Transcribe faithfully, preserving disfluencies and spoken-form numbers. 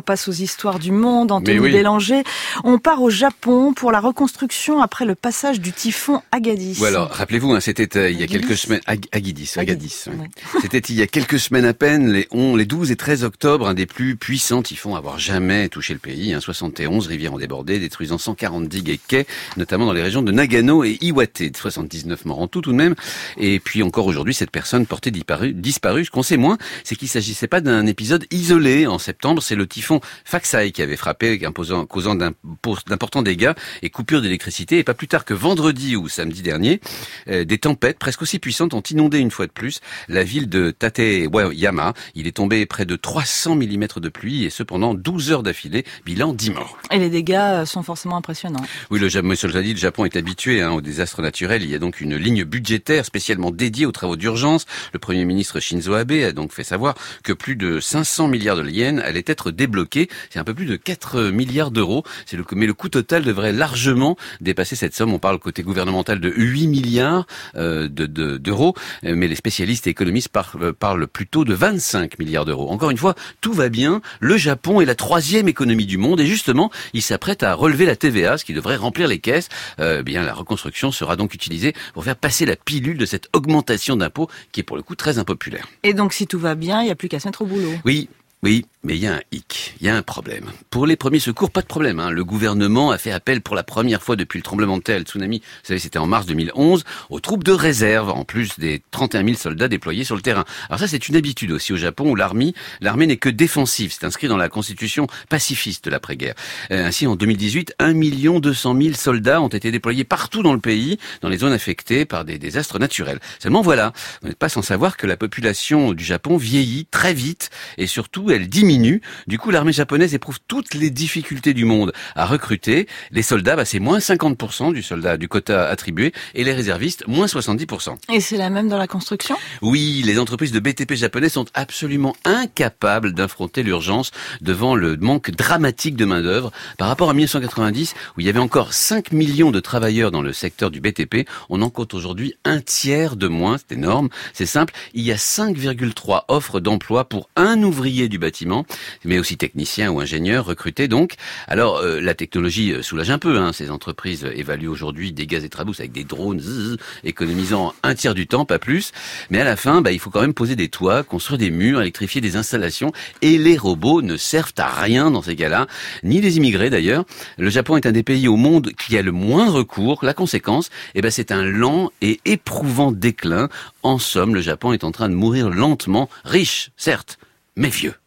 passe aux histoires du monde. Anthony oui. Bélanger. On part au Japon pour la reconstruction après le passage du typhon Agadis. Ouais, alors, rappelez-vous, hein, c'était euh, il y a Agadis. quelques semaines... Ag- Agadis, Agadis. Agadis, Ouais. C'était il y a quelques semaines à peine, les, on, les douze et treize octobre, un des plus puissants typhons à avoir jamais touché le pays. Hein, soixante et onze rivières ont débordé, détruisant cent quarante digues et quais, notamment dans les régions de Nagano et Iwate. soixante-dix-neuf morts en tout, tout de même. Et puis encore aujourd'hui, cette personne portée disparue. disparue. Ce qu'on sait moins, c'est qu'il s'agissait pas d'un épisode isolé. En septembre, c'est le typhon Faxai qui avait frappé, imposant, causant d'importants dégâts et coupures d'électricité. Et pas plus tard que vendredi ou samedi dernier, euh, des tempêtes presque aussi puissantes ont inondé une fois de plus la ville de Tateyama. Il est tombé près de trois cents millimètres de pluie et cependant douze heures d'affilée, bilan dix morts. Et les dégâts sont forcément impressionnants. Oui, le Japon, je l'ai dit, le Japon est habitué hein, aux désastres naturels. Il y a donc une ligne budgétaire spécialement dédiée aux travaux d'urgence. Le Premier ministre Shinzo Abe a donc fait savoir que plus de cinq cents milliards de yens allaient être débloqués. C'est un peu plus de quatre milliards d'euros. C'est le, mais le coût total devrait largement dépasser cette somme. On parle côté gouvernemental de huit milliards euh, de, de, d'euros, mais les spécialistes et économistes parlent, parlent plutôt de vingt-cinq milliards d'euros. Encore une fois, tout va bien. Le Japon est la troisième économie du monde et justement, il s'apprête à relever la T V A, ce qui devrait remplir les caisses. Euh, bien, la reconstruction sera donc utilisée pour faire passer la pilule de cette augmentation d'impôts qui est pour le coup très impopulaire. Et donc, si tout va bien, il n'y a plus qu'à se mettre au boulot. Oui. Oui, mais il y a un hic, il y a un problème. Pour les premiers secours, pas de problème. Hein. Le gouvernement a fait appel pour la première fois depuis le tremblement de terre et le tsunami, vous savez, c'était en mars deux mille onze, aux troupes de réserve, en plus des trente et un mille soldats déployés sur le terrain. Alors ça, c'est une habitude aussi au Japon, où l'armée, l'armée n'est que défensive. C'est inscrit dans la constitution pacifiste de l'après-guerre. Euh, ainsi, en deux mille dix-huit, un million deux cent mille soldats ont été déployés partout dans le pays, dans les zones affectées par des désastres naturels. Seulement voilà, vous n'êtes pas sans savoir que la population du Japon vieillit très vite, et surtout, elle diminue. Du coup, l'armée japonaise éprouve toutes les difficultés du monde à recruter. Les soldats, bah, c'est moins cinquante pour cent du soldat, du quota attribué, et les réservistes, moins soixante-dix pour cent. Et c'est la même dans la construction ? Oui, les entreprises de B T P japonaises sont absolument incapables d'affronter l'urgence devant le manque dramatique de main-d'œuvre. Par rapport à mille neuf cent quatre-vingt-dix, où il y avait encore cinq millions de travailleurs dans le secteur du B T P, on en compte aujourd'hui un tiers de moins. C'est énorme. C'est simple. Il y a cinq virgule trois offres d'emploi pour un ouvrier du bâtiment, mais aussi technicien ou ingénieur recruté donc. Alors euh, la technologie soulage un peu, hein. Ces entreprises évaluent aujourd'hui des gaz et trabousses avec des drones, zzz, économisant un tiers du temps, pas plus. Mais à la fin, bah, il faut quand même poser des toits, construire des murs, électrifier des installations, et les robots ne servent à rien dans ces cas-là, ni les immigrés d'ailleurs. Le Japon est un des pays au monde qui a le moins recours. La conséquence, eh ben, c'est un lent et éprouvant déclin. En somme, le Japon est en train de mourir lentement, riche, certes, mais vieux.